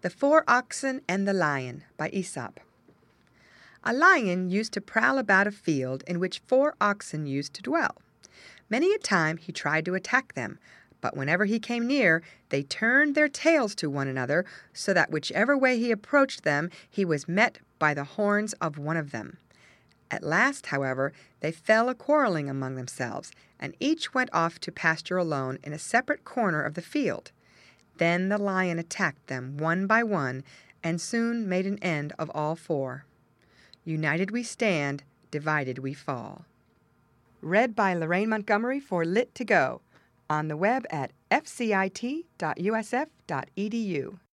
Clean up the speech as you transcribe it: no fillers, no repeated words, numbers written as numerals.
The Four Oxen and the Lion by Aesop. A lion used to prowl about a field in which 4 oxen used to dwell. Many a time he tried to attack them, but whenever he came near, they turned their tails to one another, so that whichever way he approached them, he was met by the horns of one of them. At last, however, they fell a-quarreling among themselves, and each went off to pasture alone in a separate corner of the field. Then the lion attacked them one by one, and soon made an end of all 4. United we stand, divided we fall. Read by Lorraine Montgomery for Lit2Go, on the web at fcit.usf.edu.